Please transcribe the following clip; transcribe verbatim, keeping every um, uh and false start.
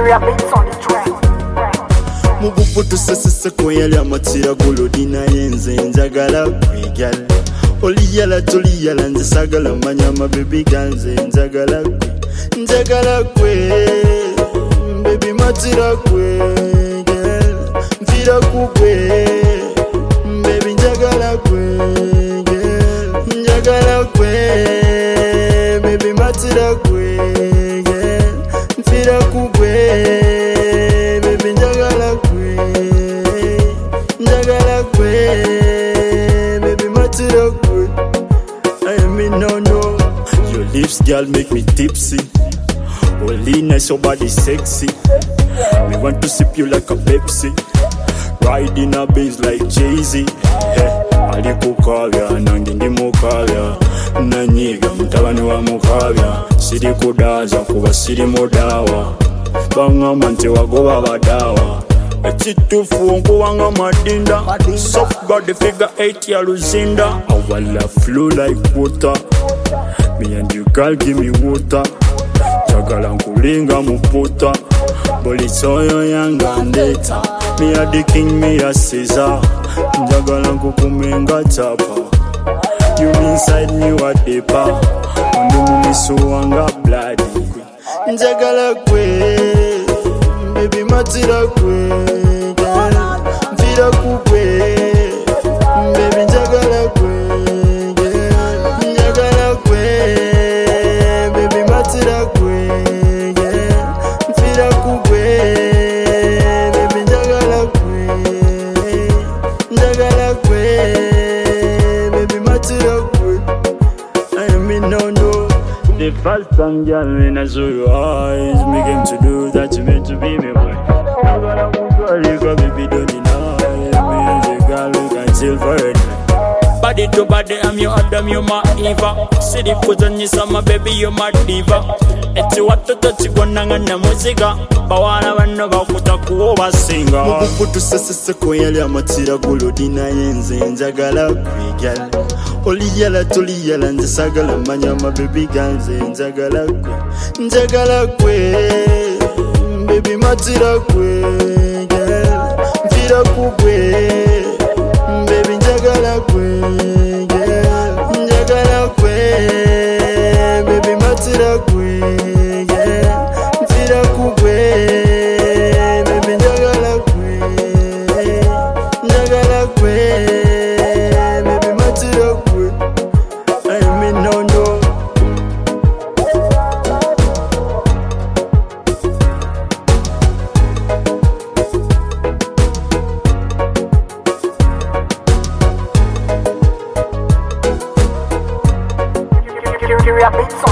Muguputu sese kweyali amatira golodi naye nze njagala kwegala oliyala toliyala nze sagala manya ma baby girl nze njagala kwe njagala kwe baby matira kwe girl mfira kugwe baby njagala kwe girl njagala kwe baby matira kwe girl mfira kugwe baby njagala kwe njagala kwe baby matira kwe I mean no no your lips girl make me tipsy only nice your body sexy me want to sip you like a Pepsi riding a bass like Jay-Z yeah. Alikukavya nange ndi mukavya nanyiga mutabani wa mukavya siri kudaza kuba siri mudawa bangamba nti wagoba badawa ekitufu nkuwanga madinda soft body figure eight ya luzinda awala flow like water me and you girl give me water jagala nkulinga muputa bolisoyo yanga ndeta me a the king me a Caesar njagala nkukumenga chapa you inside me wa depa ndumu misuwanga bloody njagala kwe baby matira kwe girl mfira kugwe baby njagala kwe girl njagala kwe baby matira kwe girl mfira kugwe baby njagala kwe njagala kwe baby matira kwe I mean no no the first time girl when I saw your eyes begin to do that you meant to be me boy I'm gonna move for you go baby don't deny me and the girl who can chill for a night body to body I'm your Adam you my Eva see the put on you summer baby you my diva eti watoto chigonanga na muzika bawana bano bakuta kuoba singa muguputu sese kweyali amatira golodi naye nze njagala kwegala oliyala toliyala nze sagala manya ma baby girl nze njagala kwe njagala kwe baby matira kwe girl mfira kugwe baby njagala kwe girl njagala kwe baby matira kwe girl mfira kugwe baby njagala kwe njagala kwe baby matira kwe I mean no no Beats